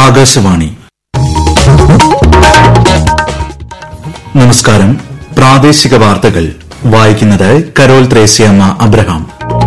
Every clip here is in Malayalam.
ആകാശവാണി. നമസ്കാരം. പ്രാദേശിക വാർത്തകൾ വായിക്കുന്നത് കരോൾ ത്രേസ്യാമ്മ അബ്രഹാം.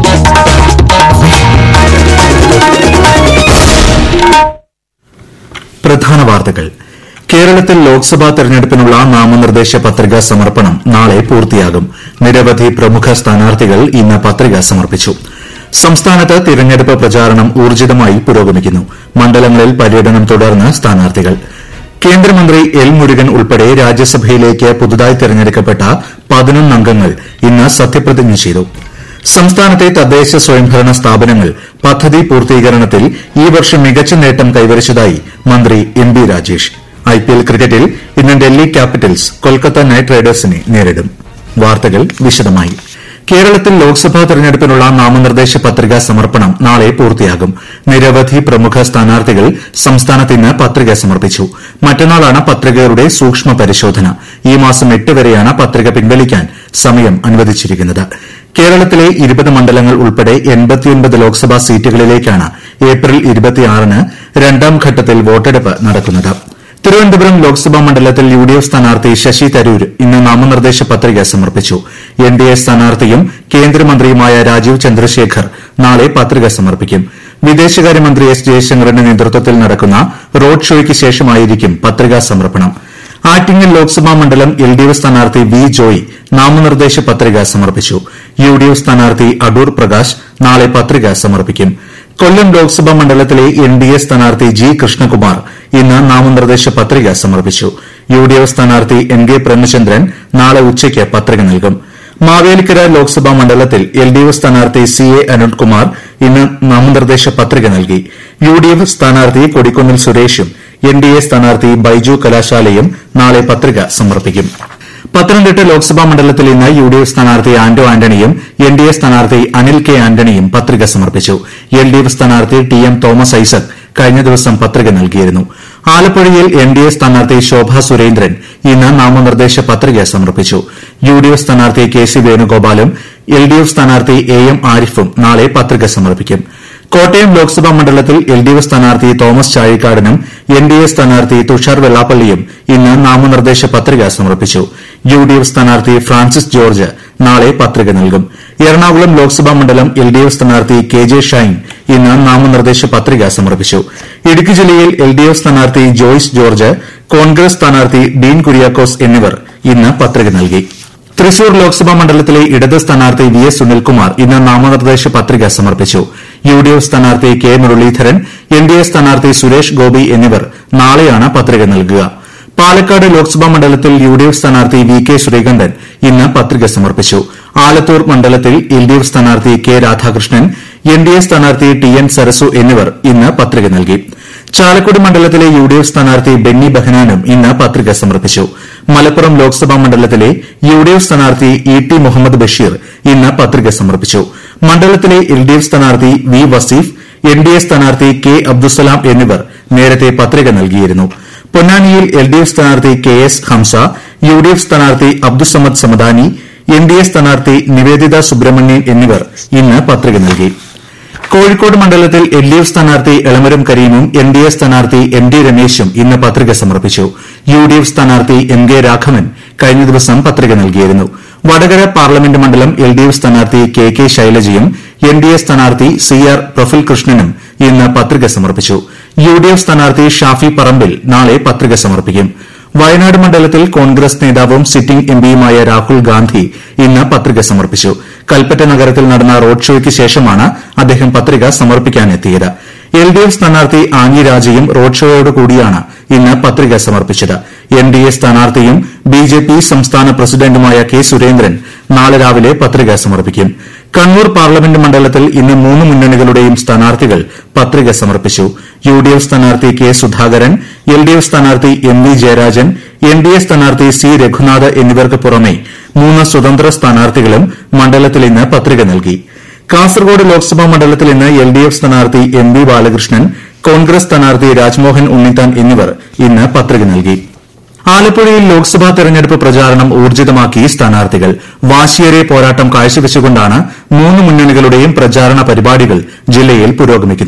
പ്രധാന വാർത്തകൾ. കേരളത്തിൽ ലോക്സഭാ തെരഞ്ഞെടുപ്പിനുള്ള നാമനിർദ്ദേശ പത്രികാ സമർപ്പണം നാളെ പൂർത്തിയാകും. നിരവധി പ്രമുഖ സ്ഥാനാർത്ഥികൾ ഇന്ന് പത്രിക സമർപ്പിച്ചു. സംസ്ഥാനത്ത് തിരഞ്ഞെടുപ്പ് പ്രചാരണം ഊർജ്ജിതമായി പുരോഗമിക്കുന്നു. മണ്ഡലങ്ങളിൽ പര്യടനം തുടർന്ന് സ്ഥാനാർത്ഥികൾ. കേന്ദ്രമന്ത്രി എൽ മുരുകൻ ഉൾപ്പെടെ രാജ്യസഭയിലേക്ക് പുതുതായി തെരഞ്ഞെടുക്കപ്പെട്ട 11 അംഗങ്ങൾ ഇന്ന് സത്യപ്രതിജ്ഞ ചെയ്തു. സംസ്ഥാനത്തെ തദ്ദേശ സ്വയംഭരണ സ്ഥാപനങ്ങൾ പദ്ധതി പൂർത്തീകരണത്തിൽ ഈ വർഷം മികച്ച നേട്ടം കൈവരിച്ചതായി മന്ത്രി എം ബി രാജേഷ്. ഐപിഎൽ ക്രിക്കറ്റിൽ ഇന്ന് ഡൽഹി ക്യാപിറ്റൽസ് കൊൽക്കത്ത നൈറ്റ് റൈഡേഴ്സിനെ നേരിടും. വാർത്തകൾ വിശദമായി. കേരളത്തിൽ ലോക്സഭാ തെരഞ്ഞെടുപ്പിനുള്ള നാമനിർദ്ദേശ പത്രികാ സമർപ്പണം നാളെ പൂർത്തിയാകും. നിരവധി പ്രമുഖ സ്ഥാനാർത്ഥികൾ സംസ്ഥാനത്ത് ഇന്ന് പത്രിക സമർപ്പിച്ചു. മറ്റന്നാളാണ് പത്രികകളുടെ സൂക്ഷ്മ പരിശോധന. ഈ മാസം 8 വരെയാണ് പത്രിക പിൻവലിക്കാൻ സമയം അനുവദിച്ചിരിക്കുന്നത്. കേരളത്തിലെ 20 മണ്ഡലങ്ങൾ ഉൾപ്പെടെ 89 ലോക്സഭാ സീറ്റുകളിലേക്കാണ് ഏപ്രിൽ 26-ന് രണ്ടാം ഘട്ടത്തിൽ വോട്ടെടുപ്പ് നടക്കുന്നത്. തിരുവനന്തപുരം ലോക്സഭാ മണ്ഡലത്തിൽ യുഡിഎഫ് സ്ഥാനാർത്ഥി ശശി തരൂർ ഇന്ന് നാമനിർദ്ദേശ പത്രിക സമർപ്പിച്ചു. എൻഡിഎ സ്ഥാനാർത്ഥിയും കേന്ദ്രമന്ത്രിയുമായ രാജീവ് ചന്ദ്രശേഖർ നാളെ പത്രിക സമർപ്പിക്കും. വിദേശകാര്യമന്ത്രി എസ് ജയശങ്കറിന്റെ നേതൃത്വത്തിൽ നടക്കുന്ന റോഡ് ഷോയ്ക്ക് ശേഷമായിരിക്കും പത്രികാ സമർപ്പണം. ആറ്റിങ്ങൽ ലോക്സഭാ മണ്ഡലം എൽഡിഎഫ് സ്ഥാനാർത്ഥി വി ജോയ് നാമനിർദ്ദേശ പത്രിക സമർപ്പിച്ചു. യുഡിഎഫ് സ്ഥാനാർത്ഥി അടൂർ പ്രകാശ് നാളെ പത്രിക സമർപ്പിക്കും. കൊല്ലം ലോക്സഭാ മണ്ഡലത്തിലെ എൻഡിഎ സ്ഥാനാർത്ഥി ജി കൃഷ്ണകുമാർ ഇന്ന് നാമനിർദ്ദേശ പത്രിക സമർപ്പിച്ചു. യുഡിഎഫ് സ്ഥാനാർത്ഥി എൻ കെ പ്രേമചന്ദ്രൻ നാളെ ഉച്ചയ്ക്ക് പത്രിക നൽകും. മാവേലിക്കര ലോക്സഭാ മണ്ഡലത്തിൽ എൽഡിഎഫ് സ്ഥാനാർത്ഥി സി എ അരുൺകുമാർ ഇന്ന് നാമനിർദ്ദേശ പത്രിക നൽകി. യുഡിഎഫ് സ്ഥാനാർത്ഥി കൊടിക്കുന്നിൽ സുരേഷും എൻഡിഎ സ്ഥാനാർത്ഥി ബൈജു കലാശാലയും നാളെ പത്രിക സമർപ്പിക്കും. പത്തനംതിട്ട ലോക്സഭാ മണ്ഡലത്തിൽ ഇന്ന് യുഡിഎഫ് സ്ഥാനാർത്ഥി ആന്റോ ആന്റണിയും എൻഡിഎ സ്ഥാനാർത്ഥി അനിൽ കെ ആന്റണിയും പത്രിക സമർപ്പിച്ചു. എൽഡിഎഫ് സ്ഥാനാർത്ഥി ടി എം തോമസ് ഐസക് കഴിഞ്ഞ ദിവസം പത്രിക നൽകിയിരുന്നു. ആലപ്പുഴയിൽ എൻഡിഎ സ്ഥാനാർത്ഥി ശോഭ സുരേന്ദ്രൻ ഇന്ന് നാമനിർദ്ദേശ പത്രിക സമർപ്പിച്ചു. യുഡിഎഫ് സ്ഥാനാർത്ഥി കെ സി വേണുഗോപാലും എൽഡിഎഫ് സ്ഥാനാർത്ഥി എ എം ആരിഫും നാളെ പത്രിക സമർപ്പിക്കും. കോട്ടയം ലോക്സഭാ മണ്ഡലത്തിൽ എൽഡിഎഫ് സ്ഥാനാർത്ഥി തോമസ് ചാഴിക്കാടനും എൻഡിഎ സ്ഥാനാർത്ഥി തുഷാർ വെള്ളാപ്പള്ളിയും ഇന്ന് നാമനിർദ്ദേശ പത്രിക സമർപ്പിച്ചു. യുഡിഎഫ് സ്ഥാനാർത്ഥി ഫ്രാൻസിസ് ജോർജ് നാളെ പത്രിക നൽകും. എറണാകുളം ലോക്സഭാ മണ്ഡലം എൽഡിഎഫ് സ്ഥാനാർത്ഥി കെ ജെ ഷൈൻ ഇന്ന് നാമനിർദ്ദേശ പത്രിക സമർപ്പിച്ചു. ഇടുക്കി ജില്ലയിൽ എൽഡിഎഫ് സ്ഥാനാർത്ഥി ജോയ്സ് ജോർജ്, കോൺഗ്രസ് സ്ഥാനാർത്ഥി ഡീൻ കുര്യാക്കോസ് എന്നിവർ ഇന്ന് പത്രിക നൽകി. തൃശൂർ ലോക്സഭാ മണ്ഡലത്തിലെ ഇടത് സ്ഥാനാർത്ഥി വി എസ് സുനിൽകുമാർ ഇന്ന് നാമനിർദ്ദേശ പത്രിക സമർപ്പിച്ചു. യുഡിഎഫ് സ്ഥാനാർത്ഥി കെ മുരളീധരൻ, എൻഡിഎ സ്ഥാനാർത്ഥി സുരേഷ് ഗോപി എന്നിവർ നാളെയാണ് പത്രിക നൽകുക. പാലക്കാട് ലോക്സഭാ മണ്ഡലത്തിൽ യുഡിഎഫ് സ്ഥാനാർത്ഥി വി കെ ശ്രീകണ്ഠൻ ഇന്ന് പത്രിക സമർപ്പിച്ചു. ആലത്തൂർ മണ്ഡലത്തിൽ എൽഡിഎഫ് സ്ഥാനാർത്ഥി കെ രാധാകൃഷ്ണൻ, എൻഡിഎ സ്ഥാനാർത്ഥി ടി എൻ സരസു എന്നിവർ ഇന്ന് പത്രിക നൽകി. ചാലക്കുടി മണ്ഡലത്തിലെ യുഡിഎഫ് സ്ഥാനാർത്ഥി ബെന്നി ബെഹനാനും ഇന്ന് പത്രിക സമർപ്പിച്ചു. മലപ്പുറം ലോക്സഭാ മണ്ഡലത്തിലെ യുഡിഎഫ് സ്ഥാനാർത്ഥി ഇ ടി മുഹമ്മദ് ബഷീർ ഇന്ന് പത്രിക സമർപ്പിച്ചു. മണ്ഡലത്തിലെ എൽഡിഎഫ് സ്ഥാനാർത്ഥി വി വസീഫ്, എൻഡിഎ സ്ഥാനാർത്ഥി കെ അബ്ദുസലാം എന്നിവർ നേരത്തെ പത്രിക നൽകിയിരുന്നു. പൊന്നാനിയിൽ എൽഡിഎഫ് സ്ഥാനാർത്ഥി കെ എസ് ഹംസ, യുഡിഎഫ് സ്ഥാനാർത്ഥി അബ്ദുസമദ് സമദാനി, എൻഡിഎ സ്ഥാനാർത്ഥി നിവേദിത സുബ്രഹ്മണ്യൻ എന്നിവർ ഇന്ന് പത്രിക നൽകി. കോഴിക്കോട് മണ്ഡലത്തിൽ എൽഡിഎഫ് സ്ഥാനാർത്ഥി എളമരം കരീമും എൻഡിഎ സ്ഥാനാർത്ഥി എം ഡി രമേശും ഇന്ന് പത്രിക സമർപ്പിച്ചു. യുഡിഎഫ് സ്ഥാനാർത്ഥി എം കെ രാഘവൻ കഴിഞ്ഞ ദിവസം പത്രിക നൽകിയിരുന്നു. വടകര പാർലമെന്റ് മണ്ഡലം എൽഡിഎഫ് സ്ഥാനാർത്ഥി കെ കെ ശൈലജയും എൻഡിഎ സ്ഥാനാർത്ഥി സി ആർ പ്രഫുൽ കൃഷ്ണനും ഇന്ന് പത്രിക സമർപ്പിച്ചു. യുഡിഎഫ് സ്ഥാനാർത്ഥി ഷാഫി പറമ്പിൽ നാളെ പത്രിക സമർപ്പിക്കും. വയനാട് മണ്ഡലത്തിൽ കോൺഗ്രസ് നേതാവും സിറ്റിംഗ് എംപിയുമായ രാഹുൽ ഗാന്ധി ഇന്ന് പത്രിക സമർപ്പിച്ചു. കൽപ്പറ്റ നഗരത്തിൽ നടന്ന റോഡ് ഷോയ്ക്ക് ശേഷമാണ് അദ്ദേഹം പത്രിക സമർപ്പിക്കാനെത്തിയത്. എൽഡിഎഫ് സ്ഥാനാർത്ഥി ആനി രാജയും റോഡ് ഷോയോടുകൂടിയാണ് ഇന്ന് പത്രിക സമർപ്പിച്ചത്. എൻഡിഎ സ്ഥാനാർത്ഥിയും ബിജെപി സംസ്ഥാന പ്രസിഡന്റുമായ കെ സുരേന്ദ്രൻ നാളെ രാവിലെ പത്രിക സമർപ്പിക്കും. കണ്ണൂർ പാർലമെന്റ് മണ്ഡലത്തിൽ ഇന്ന് 3 മുന്നണികളുടെയും സ്ഥാനാർത്ഥികൾ പത്രിക സമർപ്പിച്ചു. യുഡിഎഫ് സ്ഥാനാർത്ഥി കെ സുധാകരൻ, എൽഡിഎഫ് സ്ഥാനാർത്ഥി എം വി ജയരാജൻ, എൻഡിഎ സ്ഥാനാർത്ഥി സി രഘുനാഥ് എന്നിവർക്ക് പുറമെ 3 സ്വതന്ത്ര സ്ഥാനാർത്ഥികളും മണ്ഡലത്തിൽ ഇന്ന് പത്രിക നൽകി. കാസർഗോഡ് ലോക്സഭാ മണ്ഡലത്തിൽ ഇന്ന് എൽഡിഎഫ് സ്ഥാനാർത്ഥി എം വി ബാലകൃഷ്ണൻ, കോൺഗ്രസ് സ്ഥാനാർത്ഥി രാജ്മോഹൻ ഉണ്ണിത്താൻ എന്നിവർ ഇന്ന് പത്രിക നൽകി. ആലപ്പുഴയിൽ ലോക്സഭാ തെരഞ്ഞെടുപ്പ് പ്രചാരണം ഊർജ്ജിതമാക്കി സ്ഥാനാർത്ഥികൾ. വാശിയേറിയ പോരാട്ടം കാഴ്ചവെച്ചുകൊണ്ടാണ് 3 മുന്നണികളുടെയും പ്രചാരണ പരിപാടികൾ ജില്ലയിൽ പുരോഗമിക്കുന്നത്.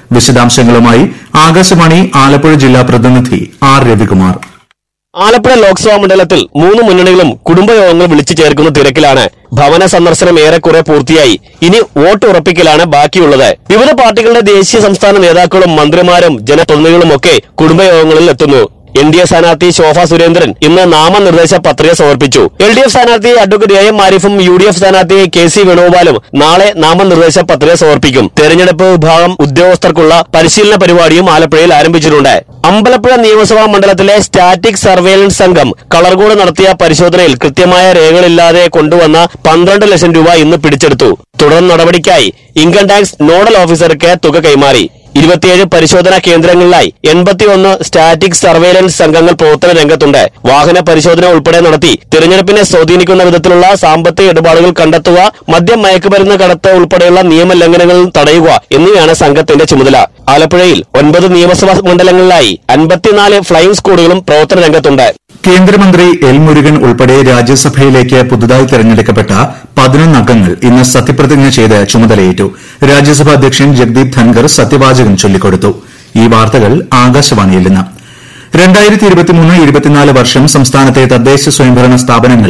വിശദാംശങ്ങളുമായി ആകാശവാണി ആലപ്പുഴ ജില്ലാ പ്രതിനിധി ആർ രവികുമാർ. ആലപ്പുഴ ലോക്സഭാ മണ്ഡലത്തിൽ 3 മുന്നണികളും കുടുംബയോഗങ്ങൾ വിളിച്ചു ചേർക്കുന്ന തിരക്കിലാണ്. ഭവന സന്ദർശനം ഏറെക്കുറെ പൂർത്തിയായി. ഇനി വോട്ട് ഉറപ്പിക്കലാണ് ബാക്കിയുള്ളത്. വിവിധ പാർട്ടികളുടെ ദേശീയ സംസ്ഥാന നേതാക്കളും മന്ത്രിമാരും ജനപ്രതിനിധികളുമൊക്കെ കുടുംബയോഗങ്ങളിൽ എത്തുന്നു. NDA സ്ഥാനാർത്ഥി ശോഭ സുരേന്ദ്രൻ ഇന്ന് നാമനിർദ്ദേശ പത്രിക സമർപ്പിച്ചു. LDF സ്ഥാനാർത്ഥി അഡ്വക്കേറ്റ് AM ആരിഫും UDF സ്ഥാനാർത്ഥി KC വേണുഗോപാലും നാളെ നാമനിർദ്ദേശ പത്രിക സമർപ്പിക്കും. തെരഞ്ഞെടുപ്പ് വിഭാഗം ഉദ്യോഗസ്ഥർക്കുള്ള പരിശീലന പരിപാടിയും ആലപ്പുഴയിൽ ആരംഭിച്ചിട്ടുണ്ട്. അമ്പലപ്പുഴ നിയമസഭാ മണ്ഡലത്തിലെ സ്റ്റാറ്റിക് സർവേലൻസ് സംഘം കളർകോട് നടത്തിയ പരിശോധനയിൽ കൃത്യമായ രേഖകളില്ലാതെ കൊണ്ടുവന്ന 12 ലക്ഷം രൂപ ഇന്ന് പിടിച്ചെടുത്തു. തുടർ നടപടിക്കായി ഇൻകം ടാക്സ് നോഡൽ ഓഫീസർക്ക് തുക കൈമാറി. 27 പരിശോധനാ കേന്ദ്രങ്ങളിലായി 81 സ്റ്റാറ്റിക് സർവേലൻസ് സംഘങ്ങൾ പ്രവർത്തന രംഗത്തുണ്ട്. വാഹന പരിശോധന ഉൾപ്പെടെ നടത്തി തിരഞ്ഞെടുപ്പിനെ സ്വാധീനിക്കുന്ന വിധത്തിലുള്ള സാമ്പത്തിക ഇടപാടുകൾ കണ്ടെത്തുക, മദ്യം മയക്കുമരുന്ന് കടത്ത് ഉൾപ്പെടെയുള്ള നിയമലംഘനങ്ങൾ തടയുക എന്നിവയാണ് സംഘത്തിന്റെ ചുമതല. ആലപ്പുഴയിൽ 9 നിയമസഭാ മണ്ഡലങ്ങളിലായി 54 ഫ്ലൈയിംഗ് സ്ക്വാഡുകളും പ്രവർത്തന രംഗത്തുണ്ട്. കേന്ദ്രമന്ത്രി എൽ മുരുകൻ ഉൾപ്പെടെ രാജ്യസഭയിലേക്ക് പുതുതായി തെരഞ്ഞെടുക്കപ്പെട്ട 11 അംഗങ്ങൾ ഇന്ന് സത്യപ്രതിജ്ഞ ചെയ്ത് ചുമതലയേറ്റു. രാജ്യസഭാ അധ്യക്ഷൻ ജഗ്ദീപ് ധൻഖർ സത്യവാചകം ചൊല്ലിക്കൊടുത്തു. ഈ വാർത്തകൾ ആകാശവാണിയിൽ നിന്ന്. 2023-24 വർഷം സംസ്ഥാനത്തെ തദ്ദേശ സ്വയംഭരണ സ്ഥാപനങ്ങൾ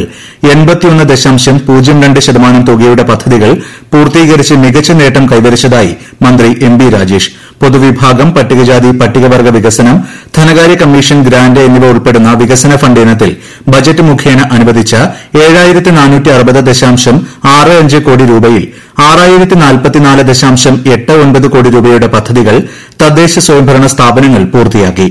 81.02% തുകയുടെ പദ്ധതികൾ പൂർത്തീകരിച്ച് മികച്ച നേട്ടം കൈവരിച്ചതായി മന്ത്രി MB രാജേഷ്. പൊതുവിഭാഗം, പട്ടികജാതി പട്ടികവർഗ വികസനം, ധനകാര്യ കമ്മീഷൻ ഗ്രാന്റ് എന്നിവ ഉൾപ്പെടുന്ന വികസന ഫണ്ട് ഇനത്തിൽ ബജറ്റ് മുഖേന അനുവദിച്ച 7460.65 കോടി രൂപയിൽ 6044.89 കോടി രൂപയുടെ പദ്ധതികൾ തദ്ദേശ സ്വയംഭരണ സ്ഥാപനങ്ങൾ പൂർത്തിയാക്കി.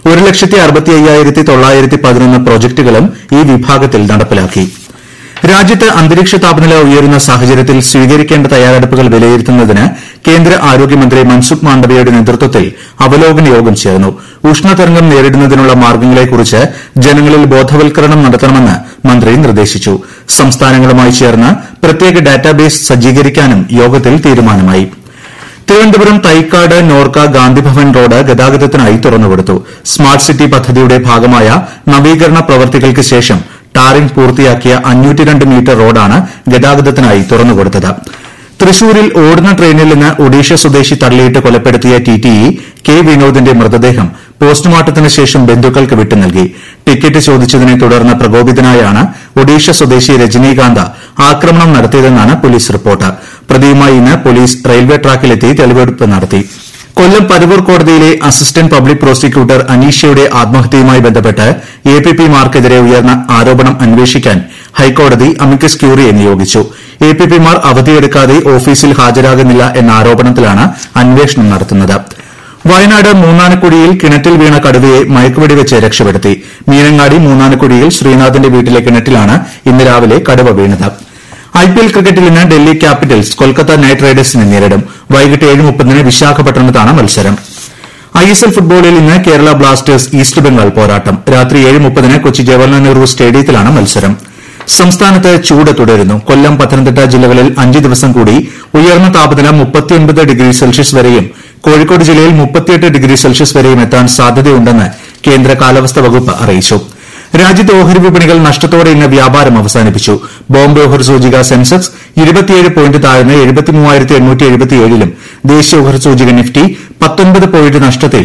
1,65,911 പ്രോജക്ടുകളും ഈ വിഭാഗത്തിൽ നടപ്പിലാക്കി. രാജ്യത്ത് അന്തരീക്ഷ താപനില ഉയരുന്ന സാഹചര്യത്തിൽ സ്വീകരിക്കേണ്ട തയ്യാറെടുപ്പുകൾ വിലയിരുത്തുന്നതിന് കേന്ദ്ര ആരോഗ്യമന്ത്രി മൻസുഖ് മാണ്ഡവ്യയുടെ നേതൃത്വത്തിൽ അവലോകന യോഗം ചേർന്നു. ഉഷ്ണതരംഗം നേരിടുന്നതിനുള്ള മാർഗ്ഗങ്ങളെക്കുറിച്ച് ജനങ്ങളിൽ ബോധവൽക്കരണം നടത്തണമെന്ന് മന്ത്രി നിർദ്ദേശിച്ചു. സംസ്ഥാനങ്ങളുമായി ചേർന്ന് പ്രത്യേക ഡാറ്റാബേസ് സജ്ജീകരിക്കാനും യോഗത്തിൽ തീരുമാനമായി. തിരുവനന്തപുരം തൈക്കാട് നോർക്ക ഗാന്ധിഭവൻ റോഡ് ഗതാഗതത്തിനായി തുറന്നുകൊടുത്തു. സ്മാർട്ട് സിറ്റി പദ്ധതിയുടെ ഭാഗമായ നവീകരണ പ്രവൃത്തികൾക്ക് ശേഷം ടാറിംഗ് പൂർത്തിയാക്കിയ 502 മീറ്റർ റോഡാണ് ഗതാഗതത്തിനായി തുറന്നുകൊടുത്തത്. തൃശൂരിൽ ഓടുന്ന ട്രെയിനിൽ നിന്ന് ഒഡീഷ സ്വദേശി തള്ളിയിട്ട് കൊലപ്പെടുത്തിയ TTE കെ വിനോദിന്റെ മൃതദേഹം പോസ്റ്റ്മോർട്ടത്തിന് ശേഷം ബന്ധുക്കൾക്ക് വിട്ടു നൽകി. ടിക്കറ്റ് ചോദിച്ചതിനെ തുടർന്ന് പ്രകോപിതനായാണ് ഒഡീഷ സ്വദേശി രജനീകാന്ത് ആക്രമണം നടത്തിയതെന്നാണ് പോലീസ് റിപ്പോർട്ട്. പ്രതിയുമായി ഇന്ന് പോലീസ് റെയിൽവേ ട്രാക്കിലെത്തി തെളിവെടുപ്പ് നടത്തി. കൊല്ലം പരവൂർ കോടതിയിലെ അസിസ്റ്റന്റ് പബ്ലിക് പ്രോസിക്യൂട്ടർ അനീഷയുടെ ആത്മഹത്യയുമായി ബന്ധപ്പെട്ട് APPമാർക്കെതിരെ ഉയർന്ന ആരോപണം അന്വേഷിക്കാൻ ഹൈക്കോടതി അമിക്കസ് ക്യൂറിയെ നിയോഗിച്ചു. APPമാർ അവധിയെടുക്കാതെ ഓഫീസിൽ ഹാജരാകുന്നില്ല എന്ന ആരോപണത്തിലാണ് അന്വേഷണം നടത്തുന്നത്. വയനാട് മൂന്നാനക്കുടിയിൽ കിണറ്റിൽ വീണ കടുവയെ മയക്കുവെടിവെച്ച് രക്ഷപ്പെടുത്തി. മീനങ്ങാടി മൂന്നാനക്കുടിയിൽ ശ്രീനാഥിന്റെ വീട്ടിലെ കിണറ്റിലാണ് ഇന്ന് രാവിലെ കടുവ വീണത്. IPL ക്രിക്കറ്റിൽ ഇന്ന് ഡൽഹി ക്യാപിറ്റൽസ് കൊൽക്കത്ത നൈറ്റ് റൈഡേഴ്സിനെ നേരിടും. വൈകിട്ട് 7:30 വിശാഖപട്ടണത്താണ് മത്സരം. ISL ഫുട്ബോളിൽ ഇന്ന് കേരള ബ്ലാസ്റ്റേഴ്സ് ഈസ്റ്റ് ബംഗാൾ പോരാട്ടം. രാത്രി 7:30 കൊച്ചി ജവഹർലാൽ നെഹ്റു സ്റ്റേഡിയത്തിലാണ് മത്സരം. സംസ്ഥാനത്ത് ചൂട് തുടരുന്നു. കൊല്ലം, പത്തനംതിട്ട ജില്ലകളിൽ 5 ദിവസം കൂടി ഉയർന്ന താപനില 39 ഡിഗ്രി സെൽഷ്യസ് വരെയും കോഴിക്കോട് ജില്ലയിൽ 38 ഡിഗ്രി സെൽഷ്യസ് വരെയും എത്താൻ സാധ്യതയുണ്ടെന്ന് കേന്ദ്ര കാലാവസ്ഥാ വകുപ്പ് അറിയിച്ചു. രാജ്യത്തെ ഓഹരി വിപണികൾ നഷ്ടത്തോടെ ഇന്ന് വ്യാപാരം അവസാനിപ്പിച്ചു. ബോംബെ ഓഹരി സൂചിക സെൻസെക്സ് 27 പോയിന്റ് താഴ്ന്ന് 73,877ലും ദേശീയ ഓഹരി സൂചിക നിഫ്റ്റി 19 പോയിന്റ് നഷ്ടത്തിൽ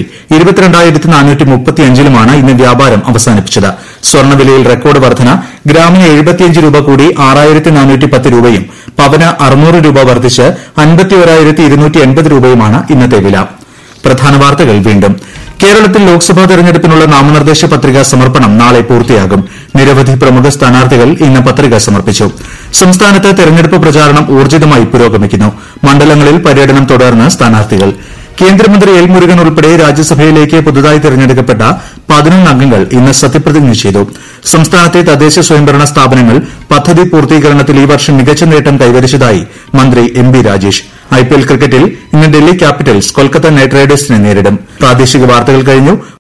22,435ലുമാണ് ഇന്ന് വ്യാപാരം അവസാനിപ്പിച്ചത്. സ്വർണ്ണവിലയിൽ റെക്കോർഡ് വർധന. ഗ്രാമിന് 75 രൂപ കൂടി 6,410 രൂപയും പവന് 600 രൂപ വർദ്ധിച്ച് 51,280 രൂപയുമാണ് ഇന്നത്തെ വില. പ്രധാന വാർത്തകൾ വീണ്ടും. കേരളത്തിൽ ലോക്സഭാ തെരഞ്ഞെടുപ്പിനുള്ള നാമനിർദ്ദേശ പത്രികാ സമർപ്പണം നാളെ പൂർത്തിയാകും. നിരവധി പ്രമുഖ സ്ഥാനാർത്ഥികൾ ഇന്ന് പത്രിക സമർപ്പിച്ചു. സംസ്ഥാനത്ത് തെരഞ്ഞെടുപ്പ് പ്രചാരണം ഊർജ്ജിതമായി പുരോഗമിക്കുന്നു. മണ്ഡലങ്ങളിൽ പര്യടനം തുടർന്ന് സ്ഥാനാർത്ഥികൾ. കേന്ദ്രമന്ത്രി എൽ മുരുകൻ ഉൾപ്പെടെ രാജ്യസഭയിലേക്ക് പുതുതായി തെരഞ്ഞെടുക്കപ്പെട്ട 11 അംഗങ്ങൾ ഇന്ന് സത്യപ്രതിജ്ഞ ചെയ്തു. സംസ്ഥാനത്തെ തദ്ദേശ സ്വയംഭരണ സ്ഥാപനങ്ങൾ പദ്ധതി പൂർത്തീകരണത്തിൽ ഈ വർഷം മികച്ച നേട്ടം കൈവരിച്ചതായി മന്ത്രി MB രാജേഷ്. IPL ക്രിക്കറ്റിൽ ഇന്ന് ഡൽഹി ക്യാപിറ്റൽസ് കൊൽക്കത്ത നൈറ്റ് റൈഡേഴ്സിനെ നേരിടും. പ്രാദേശിക വാർത്തകൾ കഴിഞ്ഞു.